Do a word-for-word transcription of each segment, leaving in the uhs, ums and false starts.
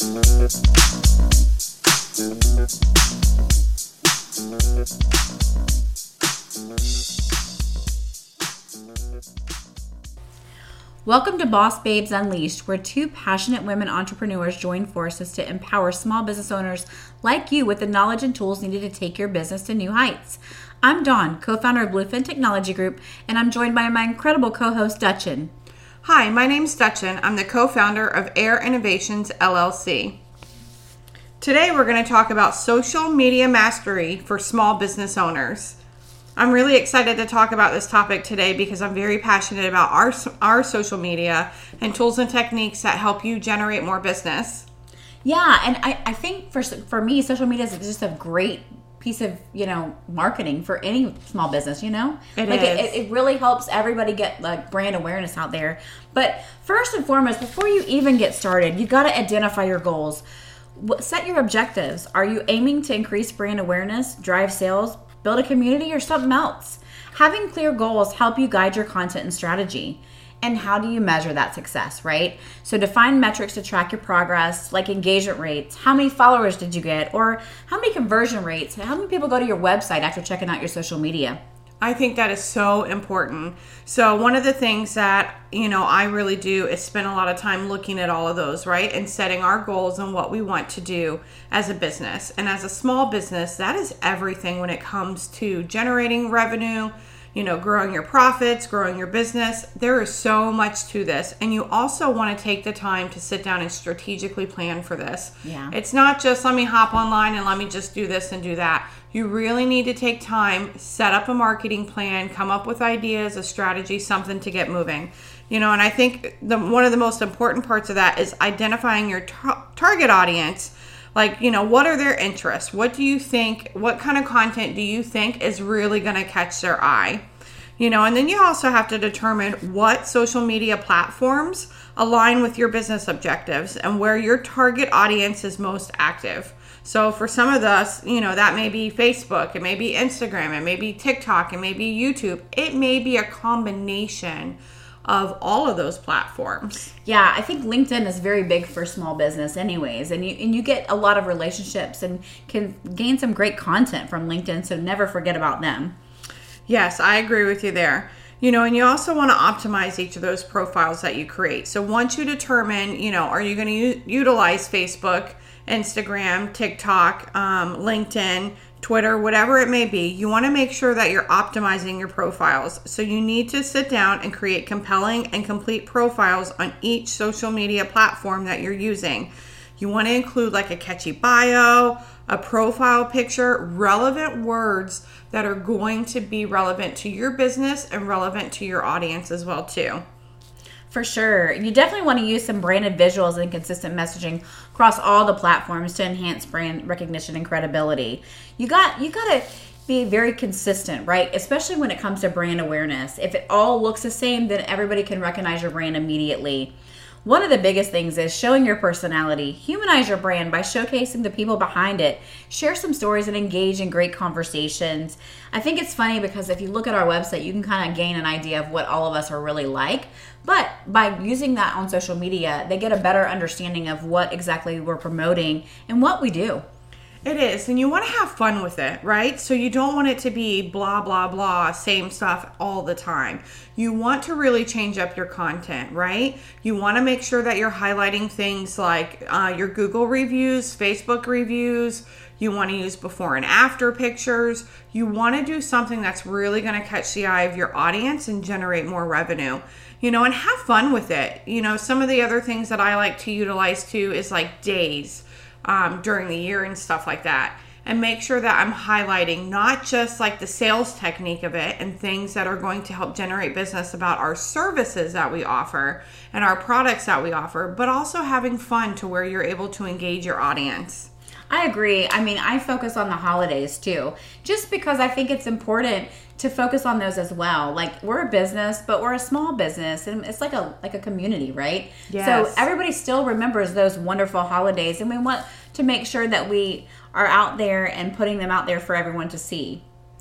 Welcome to Boss Babes Unleashed, where two passionate women entrepreneurs join forces to empower small business owners like you with the knowledge and tools needed to take your business to new heights. I'm Dawn, co-founder of Bluefin Technology Group, and I'm joined by my incredible co-host, Dutchin. Hi, my name's Dutchin. I'm the co-founder of Air Innovations, L L C. Today we're going to talk about social media mastery for small business owners. I'm really excited to talk about this topic today because I'm very passionate about our our social media and tools and techniques that help you generate more business. Yeah, and I, I think for for me, social media is just a great piece of, you know, marketing for any small business, you know? It like is. It, it really helps everybody get like brand awareness out there. But first and foremost, before you even get started, you got to identify your goals. Set your objectives. Are you aiming to increase brand awareness, drive sales, build a community, or something else? Having clear goals help you guide your content and strategy. And how do you measure that success, right? So define metrics to track your progress, like engagement rates. How many followers did you get? Or how many conversion rates? How many people go to your website after checking out your social media? I think that is so important. So one of the things that, you know, I really do is spend a lot of time looking at all of those, right? And setting our goals and what we want to do as a business. And as a small business, that is everything when it comes to generating revenue, you know, growing your profits, growing your business. There is so much to this. And you also want to take the time to sit down and strategically plan for this. Yeah. It's not just let me hop online and let me just do this and do that. You really need to take time, set up a marketing plan, come up with ideas, a strategy, something to get moving. You know, and I think the one of the most important parts of that is identifying your tar- target audience. Like, you know, what are their interests? What do you think, what kind of content do you think is really going to catch their eye? You know, and then you also have to determine what social media platforms align with your business objectives and where your target audience is most active. So for some of us, you know, that may be Facebook, it may be Instagram, it may be TikTok, it may be YouTube. It may be a combination of all of those platforms. Yeah, I think LinkedIn is very big for small business anyways. And you and you get a lot of relationships and can gain some great content from LinkedIn, so never forget about them. Yes, I agree with you there. You know, and you also want to optimize each of those profiles that you create. So once you determine, you know, are you going to u- utilize Facebook, Instagram, TikTok, um, LinkedIn, Twitter, whatever it may be, you want to make sure that you're optimizing your profiles. So you need to sit down and create compelling and complete profiles on each social media platform that you're using. You want to include like a catchy bio, a profile picture, relevant words that are going to be relevant to your business and relevant to your audience as well too. For sure. You definitely want to use some branded visuals and consistent messaging across all the platforms to enhance brand recognition and credibility. You got you got to be very consistent, right? Especially when it comes to brand awareness. If it all looks the same, then everybody can recognize your brand immediately. One of the biggest things is showing your personality. Humanize your brand by showcasing the people behind it. Share some stories and engage in great conversations. I think it's funny because if you look at our website, you can kind of gain an idea of what all of us are really like. But by using that on social media, they get a better understanding of what exactly we're promoting and what we do. It is, and you want to have fun with it, right? So you don't want it to be blah, blah, blah, same stuff all the time. You want to really change up your content, right? You want to make sure that you're highlighting things like uh, your Google reviews, Facebook reviews. You want to use before and after pictures. You want to do something that's really going to catch the eye of your audience and generate more revenue. You know, and have fun with it. You know, some of the other things that I like to utilize too is like days. Um, during the year and stuff like that, and make sure that I'm highlighting not just like the sales technique of it and things that are going to help generate business about our services that we offer and our products that we offer, but also having fun to where you're able to engage your audience. I agree. I mean, I focus on the holidays too, just because I think it's important to focus on those as well. Like, we're a business, but we're a small business, and it's like a like a community, right? Yes. So everybody still remembers those wonderful holidays, and we want to make sure that we are out there and putting them out there for everyone to see.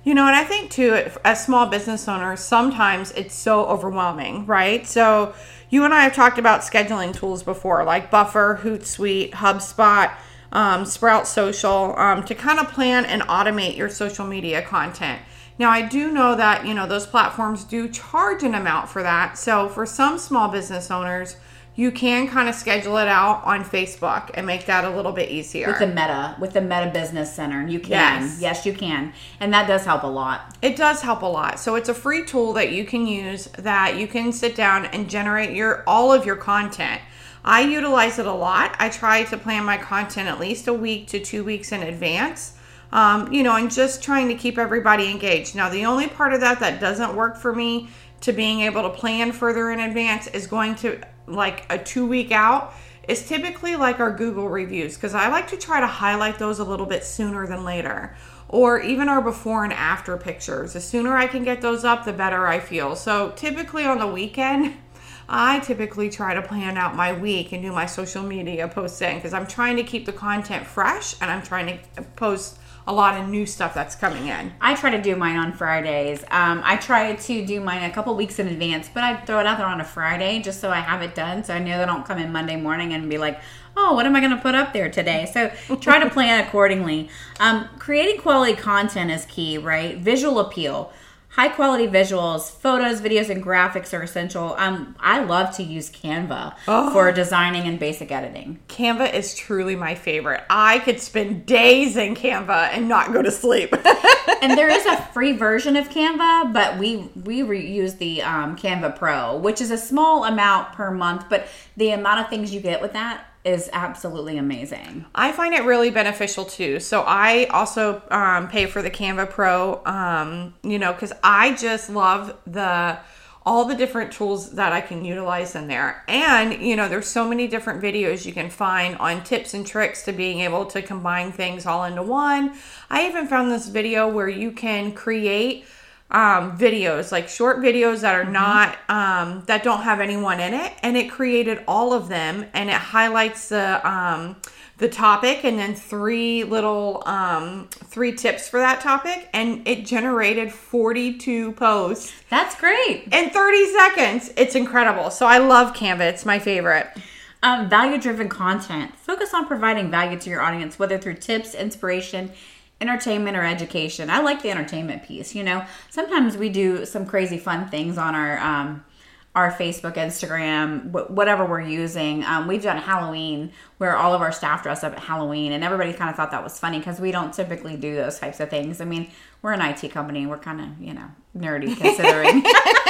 You know, and I think too, as small business owners, sometimes it's so overwhelming, right? So you and I have talked about scheduling tools before, like Buffer, Hootsuite, HubSpot, um, Sprout Social, um, to kind of plan and automate your social media content. Now, I do know that, you know, those platforms do charge an amount for that. So for some small business owners, you can kind of schedule it out on Facebook and make that a little bit easier. With the Meta, with the Meta Business Center, you can. Yes. Yes, you can. And that does help a lot. It does help a lot. So it's a free tool that you can use, that you can sit down and generate your all of your content. I utilize it a lot. I try to plan my content at least a week to two weeks in advance. Um, you know, and just trying to keep everybody engaged. Now, the only part of that that doesn't work for me to being able to plan further in advance is going to like a two week out is typically like our Google reviews, because I like to try to highlight those a little bit sooner than later, or even our before and after pictures. The sooner I can get those up, the better I feel. So typically on the weekend, I typically try to plan out my week and do my social media posting, because I'm trying to keep the content fresh and I'm trying to post a lot of new stuff that's coming in. I try to do mine on Fridays. Um, I try to do mine a couple weeks in advance, but I throw it out there on a Friday just so I have it done, so I know they don't come in Monday morning and be like, oh, what am I going to put up there today? So try to plan accordingly. Um, creating quality content is key, right? Visual appeal. High quality visuals, photos, videos, and graphics are essential. Um, I love to use Canva oh. for designing and basic editing. Canva is truly my favorite. I could spend days in Canva and not go to sleep. And there is a free version of Canva, but we we re- use the um, Canva Pro, which is a small amount per month, but the amount of things you get with that is absolutely amazing. I find it really beneficial too. So I also um, pay for the Canva Pro, um, you know, because I just love the all the different tools that I can utilize in there. And, you know, there's so many different videos you can find on tips and tricks to being able to combine things all into one. I even found this video where you can create Um, videos, like short videos that are mm-hmm. not, um, that don't have anyone in it. And it created all of them, and it highlights the, um, the topic and then three little, um, three tips for that topic. And it generated forty-two posts. That's great. In thirty seconds. It's incredible. So I love Canva. It's my favorite. Um, value-driven content. Focus on providing value to your audience, whether through tips, inspiration, entertainment, or education. I like the entertainment piece. You know, sometimes we do some crazy fun things on our um, our Facebook, Instagram, wh- whatever we're using. Um, we've done Halloween where all of our staff dress up at Halloween, and everybody kind of thought that was funny because we don't typically do those types of things. I mean, we're an I T company. We're kind of, you know, nerdy considering.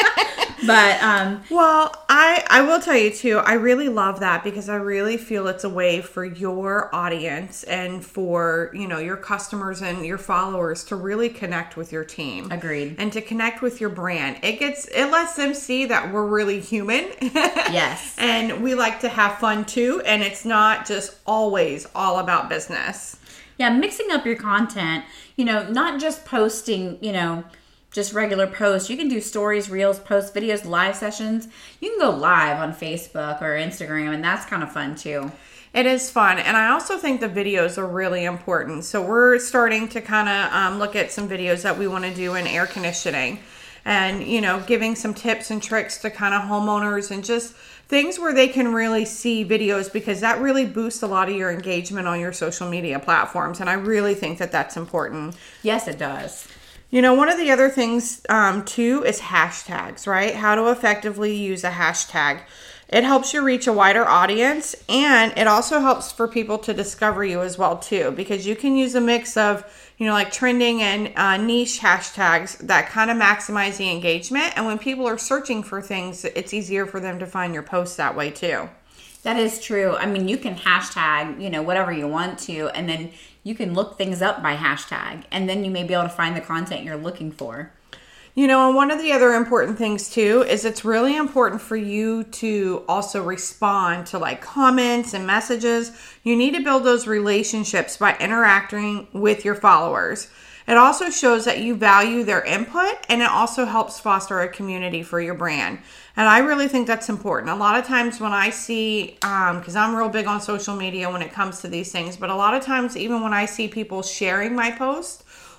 But um well, I I will tell you too, I really love that, because I really feel it's a way for your audience and for, you know, your customers and your followers to really connect with your team. Agreed. And to connect with your brand. It gets it lets them see that we're really human. Yes. And we like to have fun too, and it's not just always all about business. Yeah, mixing up your content, you know, not just posting, you know, just regular posts. You can do stories, reels, posts, videos, live sessions. You can go live on Facebook or Instagram, and that's kind of fun too. It is fun. And I also think the videos are really important. So we're starting to kind of um, look at some videos that we want to do in air conditioning, and, you know, giving some tips and tricks to kind of homeowners, and just things where they can really see videos, because that really boosts a lot of your engagement on your social media platforms. And I really think that that's important. Yes, it does. You know, one of the other things, um, too, is hashtags, right? How to effectively use a hashtag. It helps you reach a wider audience, and it also helps for people to discover you as well, too, because you can use a mix of, you know, like trending and uh, niche hashtags that kind of maximize the engagement. And when people are searching for things, it's easier for them to find your posts that way, too. That is true. I mean, you can hashtag, you know, whatever you want to, and then you can look things up by hashtag, and then you may be able to find the content you're looking for. You know, and one of the other important things too is it's really important for you to also respond to like comments and messages. You need to build those relationships by interacting with your followers. It also shows that you value their input, and it also helps foster a community for your brand. And I really think that's important. A lot of times when I see, um, because I'm real big on social media when it comes to these things, but a lot of times even when I see people sharing my post,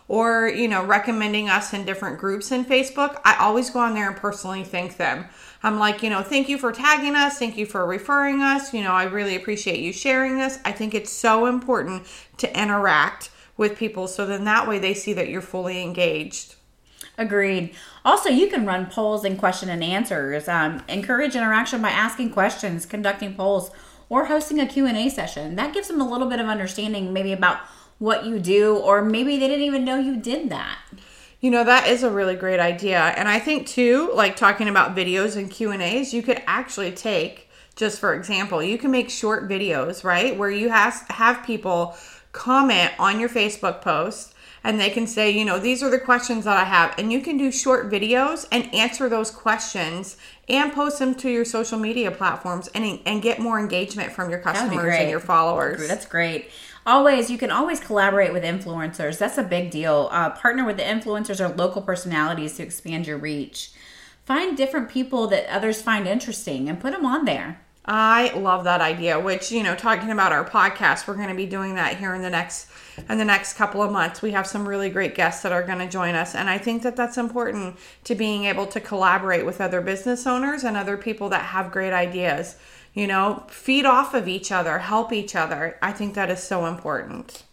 or, you know, recommending us in different groups in Facebook, I always go on there and personally thank them. I'm like, you know, thank you for tagging us. Thank you for referring us. You know, I really appreciate you sharing this. I think it's so important to interact with people so then that way they see that you're fully engaged. Agreed. Also, you can run polls and question and answers. Um, encourage interaction by asking questions, conducting polls, or hosting a Q and A session. That gives them a little bit of understanding maybe about what you do, or maybe they didn't even know you did that. You know, that is a really great idea. And I think too, like talking about videos and Q and A's, you could actually take, just for example, you can make short videos, right? Where you have, have people comment on your Facebook post and they can say, you know, these are the questions that I have. And you can do short videos and answer those questions and post them to your social media platforms and, and get more engagement from your customers and your followers. That's great. Always, you can always collaborate with influencers. That's a big deal. Uh, partner with the influencers or local personalities to expand your reach. Find different people that others find interesting and put them on there. I love that idea, which, you know, talking about our podcast, we're going to be doing that here in the next in the next couple of months. We have some really great guests that are going to join us. And I think that that's important to being able to collaborate with other business owners and other people that have great ideas. You know, feed off of each other, help each other. I think that is so important.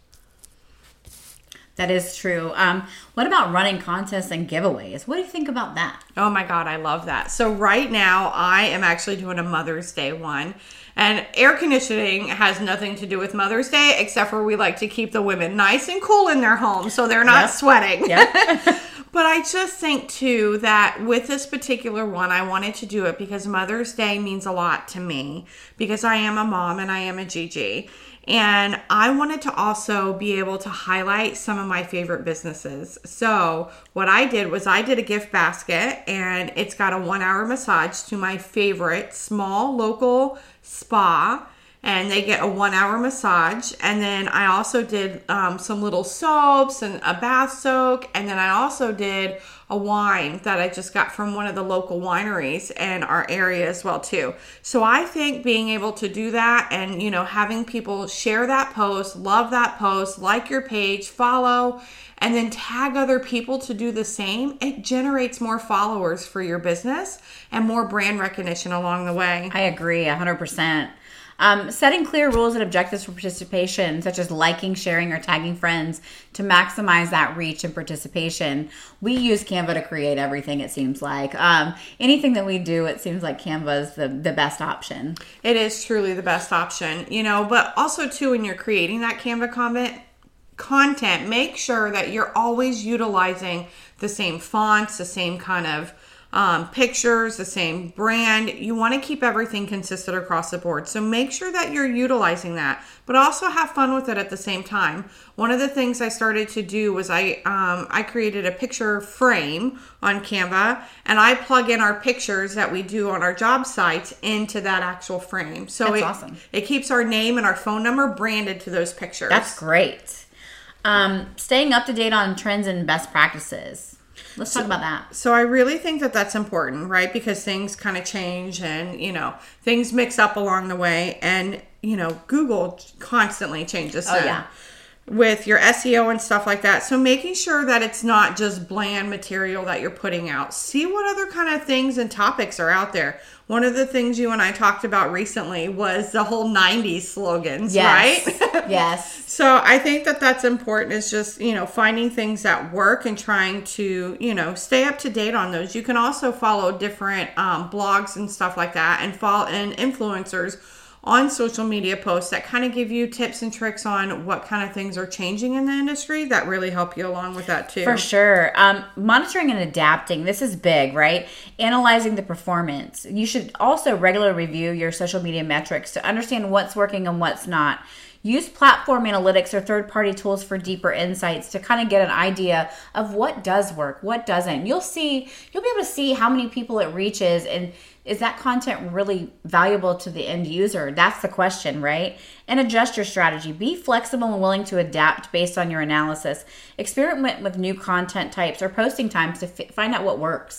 That is true. Um, what about running contests and giveaways? What do you think about that? Oh my God, I love that. So right now I am actually doing a Mother's Day one. And air conditioning has nothing to do with Mother's Day, except for we like to keep the women nice and cool in their homes so they're not yep. sweating. Yep. But I just think, too, that with this particular one, I wanted to do it because Mother's Day means a lot to me because I am a mom and I am a G G. And I wanted to also be able to highlight some of my favorite businesses. So what I did was I did a gift basket and it's got a one hour massage to my favorite small local spa. And they get a one hour massage. And then I also did um, some little soaps and a bath soak. And then I also did a wine that I just got from one of the local wineries in our area as well too. So I think being able to do that and, you know, having people share that post, love that post, like your page, follow, and then tag other people to do the same, it generates more followers for your business and more brand recognition along the way. I agree one hundred percent. Um, setting clear rules and objectives for participation, such as liking, sharing, or tagging friends to maximize that reach and participation. We use Canva to create everything, it seems like. Um, anything that we do, it seems like Canva is the, the best option. It is truly the best option, you know, but also, too, when you're creating that Canva comment, content, make sure that you're always utilizing the same fonts, the same kind of Um, pictures, the same brand. You want to keep everything consistent across the board. So make sure that you're utilizing that, but also have fun with it at the same time. One of the things I started to do was I um, I created a picture frame on Canva and I plug in our pictures that we do on our job sites into that actual frame. So That's it, awesome. It keeps our name and our phone number branded to those pictures. That's great. Um, staying up to date on trends and best practices. Let's talk about that. So I really think that that's important, right? Because things kind of change and, you know, things mix up along the way. And, you know, Google constantly changes oh, yeah. with your S E O and stuff like that. So making sure that it's not just bland material that you're putting out. See what other kind of things and topics are out there. One of the things you and I talked about recently was the whole nineties slogans, yes. right? Yes. So I think that that's important is just, you know, finding things that work and trying to, you know, stay up to date on those. You can also follow different um, blogs and stuff like that and follow and influencers on social media posts that kind of give you tips and tricks on what kind of things are changing in the industry that really help you along with that too. For sure. Um, monitoring and adapting. This is big, right? Analyzing the performance. You should also regularly review your social media metrics to understand what's working and what's not. Use platform analytics or third-party tools for deeper insights to kind of get an idea of what does work, what doesn't. You'll see, you'll be able to see how many people it reaches, and is that content really valuable to the end user? That's the question, right? And adjust your strategy. Be flexible and willing to adapt based on your analysis. Experiment with new content types or posting times to f- find out what works.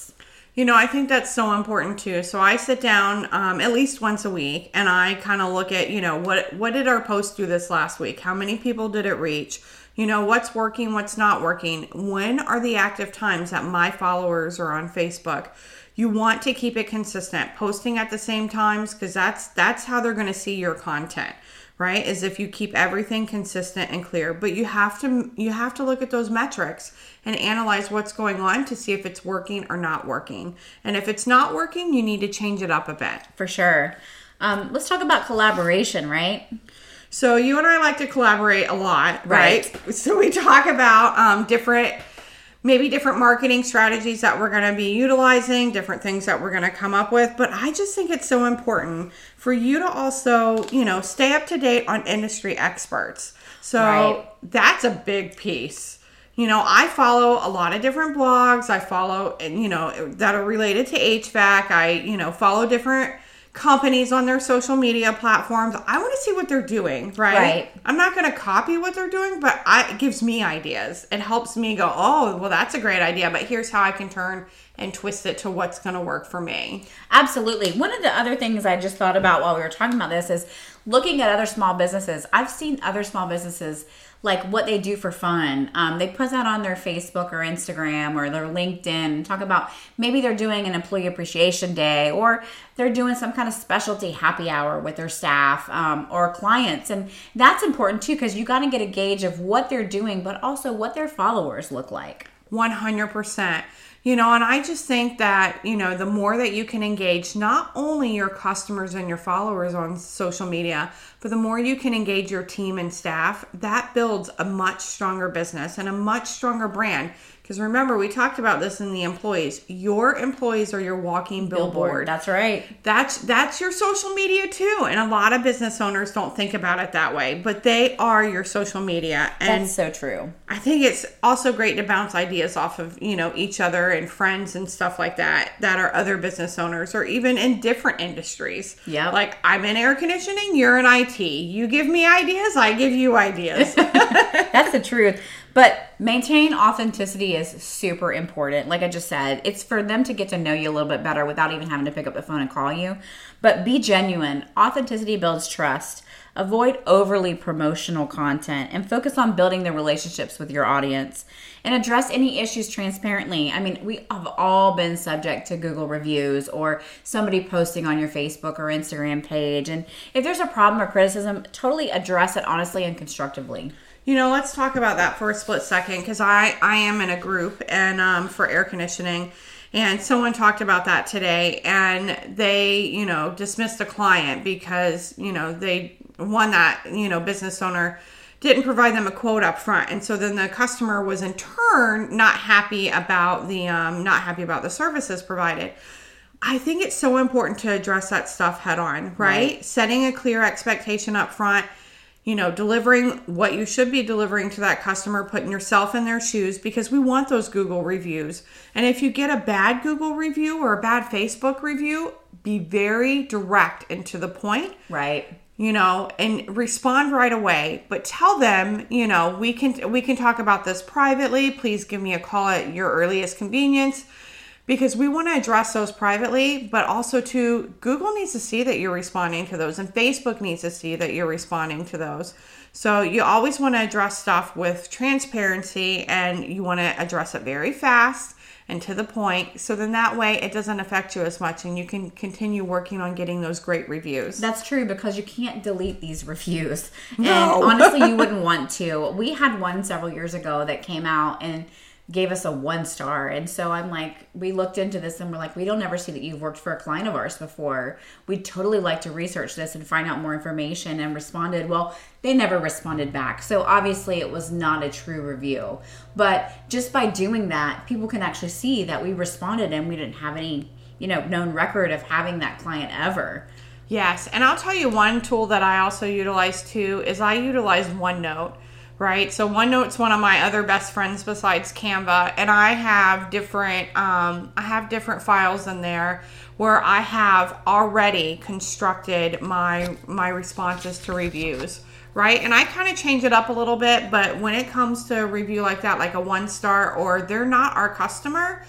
You know, I think that's so important too. So I sit down um, at least once a week and I kind of look at, you know, what what did our post do this last week? How many people did it reach? You know, what's working, what's not working? When are the active times that my followers are on Facebook? You want to keep it consistent, posting at the same times, because that's that's how they're going to see your content, right? Is if you keep everything consistent and clear. But you have to you have to look at those metrics and analyze what's going on to see if it's working or not working. And if it's not working, you need to change it up a bit. For sure. Um, let's talk about collaboration, right? So you and I like to collaborate a lot, right? right. So we talk about um, different, maybe different marketing strategies that we're going to be utilizing, different things that we're going to come up with. But I just think it's so important for you to also, you know, stay up to date on industry experts. So right. that's a big piece. You know, I follow a lot of different blogs. I follow, you know, that are related to H V A C. I, you know, follow different companies on their social media platforms. I want to see what they're doing, right? Right. I'm not going to copy what they're doing, but I, it gives me ideas. It helps me go, oh, well, that's a great idea, but here's how I can turn and twist it to what's going to work for me. Absolutely. One of the other things I just thought about while we were talking about this is looking at other small businesses. I've seen other small businesses, like what they do for fun. Um, they put that on their Facebook or Instagram or their LinkedIn and talk about maybe they're doing an employee appreciation day or they're doing some kind of specialty happy hour with their staff um, or clients. And that's important too, because you got to get a gauge of what they're doing, but also what their followers look like. one hundred percent. You know, and I just think that, you know, the more that you can engage not only your customers and your followers on social media, but the more you can engage your team and staff, that builds a much stronger business and a much stronger brand. Because remember, we talked about this in the employees. Your employees are your walking billboard. Billboard. That's right. That's that's your social media too. And a lot of business owners don't think about it that way, but they are your social media. And that's so true. I think it's also great to bounce ideas off of, you know, each other and friends and stuff like that, that are other business owners or even in different industries. Yeah. Like I'm in air conditioning, you're in I T. You give me ideas, I give you ideas. That's the truth. But maintaining authenticity is super important. Like I just said, it's for them to get to know you a little bit better without even having to pick up the phone and call you. But be genuine. Authenticity builds trust. Avoid overly promotional content and focus on building the relationships with your audience and address any issues transparently. I mean, we have all been subject to Google reviews or somebody posting on your Facebook or Instagram page. And if there's a problem or criticism, totally address it honestly and constructively. You know, let's talk about that for a split second because I, I am in a group and um, for air conditioning. And someone talked about that today and they, you know, dismissed a client because, you know, they, one that, you know, business owner didn't provide them a quote up front. And so then the customer was in turn not happy about the, um, not happy about the services provided. I think it's so important to address that stuff head on, right? right? Setting a clear expectation up front. You know, delivering what you should be delivering to that customer, putting yourself in their shoes because we want those Google reviews. And if you get a bad Google review or a bad Facebook review, be very direct and to the point. Right. You know, and respond right away, but tell them, you know, we can we can talk about this privately. Please give me a call at your earliest convenience. Because we want to address those privately, but also too, Google needs to see that you're responding to those and Facebook needs to see that you're responding to those. So you always want to address stuff with transparency and you want to address it very fast and to the point. So then that way it doesn't affect you as much and you can continue working on getting those great reviews. That's true because you can't delete these reviews. No. And honestly, you wouldn't want to. We had one several years ago that came out and gave us a one star. And so I'm like, we looked into this and we're like, we don't ever see that you've worked for a client of ours before. We'd totally like to research this and find out more information and responded. Well, they never responded back. So obviously it was not a true review. But just by doing that, people can actually see that we responded and we didn't have any, you know, known record of having that client ever. Yes. And I'll tell you one tool that I also utilize too is I utilize OneNote. Right. So OneNote's one of my other best friends besides Canva. And I have different, um, I have different files in there where I have already constructed my, my responses to reviews. Right. And I kind of change it up a little bit. But when it comes to a review like that, like a one star or they're not our customer,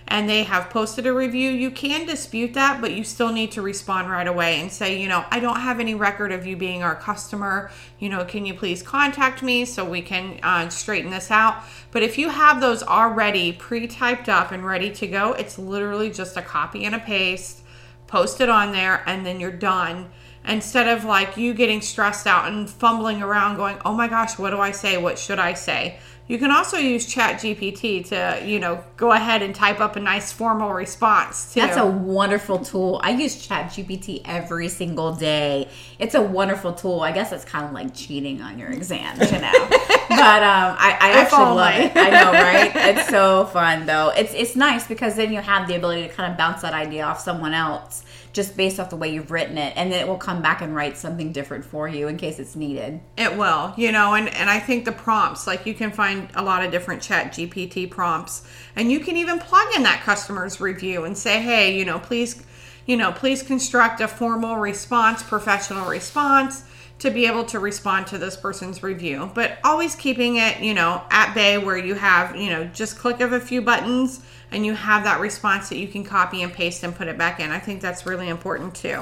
and they have posted a review, you can dispute that, but you still need to respond right away and say, you know, I don't have any record of you being our customer. You know, can you please contact me so we can uh, straighten this out? But if you have those already pre-typed up and ready to go, it's literally just a copy and a paste, post it on there, and then you're done. Instead of like you getting stressed out and fumbling around going, oh my gosh, what do I say? What should I say? You can also use Chat G P T to, you know, go ahead and type up a nice formal response too. That's a wonderful tool. I use Chat G P T every single day. It's a wonderful tool. I guess it's kind of like cheating on your exams, you know. But um, I, I actually love it. I know, right? It's so fun though. It's it's nice because then you have the ability to kind of bounce that idea off someone else, just based off the way you've written it, and then it will come back and write something different for you in case it's needed. It will, you know, and, and I think the prompts, like you can find a lot of different Chat G P T prompts, and you can even plug in that customer's review and say, hey, you know, please, you know, please construct a formal response, professional response to be able to respond to this person's review. But always keeping it, you know, at bay where you have, you know, just click of a few buttons and you have that response that you can copy and paste and put it back in. I think that's really important too.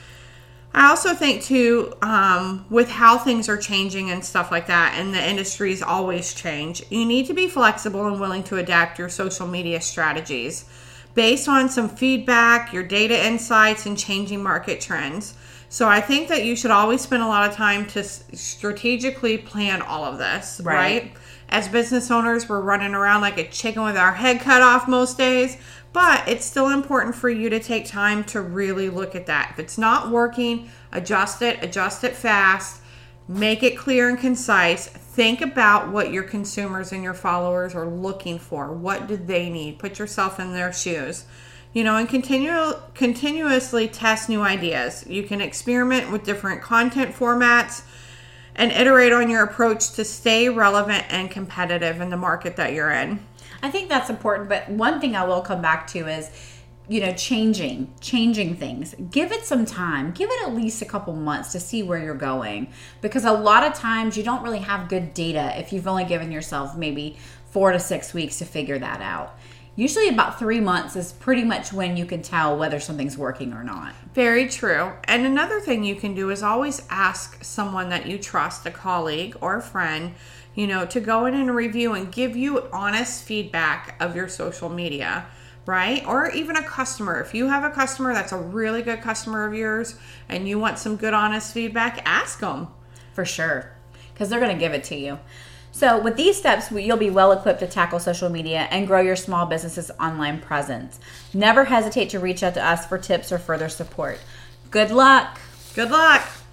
I also think too, um, with how things are changing and stuff like that, and the industries always change, you need to be flexible and willing to adapt your social media strategies based on some feedback, your data insights, and changing market trends. So I think that you should always spend a lot of time to strategically plan all of this, right? right? As business owners, we're running around like a chicken with our head cut off most days, but it's still important for you to take time to really look at that. If it's not working, adjust it, adjust it fast, make it clear and concise. Think about what your consumers and your followers are looking for. What do they need? Put yourself in their shoes. You know, and continue continuously test new ideas. You can experiment with different content formats and iterate on your approach to stay relevant and competitive in the market that you're in. I think that's important, but one thing I will come back to is, you know, changing, changing things. Give it some time. Give it at least a couple months to see where you're going, because a lot of times you don't really have good data if you've only given yourself maybe four to six weeks to figure that out. Usually about three months is pretty much when you can tell whether something's working or not. Very true. And another thing you can do is always ask someone that you trust, a colleague or a friend, you know, to go in and review and give you honest feedback of your social media, right? Or even a customer. If you have a customer that's a really good customer of yours and you want some good honest feedback, ask them. For sure, because they're going to give it to you. So with these steps, you'll be well equipped to tackle social media and grow your small business's online presence. Never hesitate to reach out to us for tips or further support. Good luck. Good luck.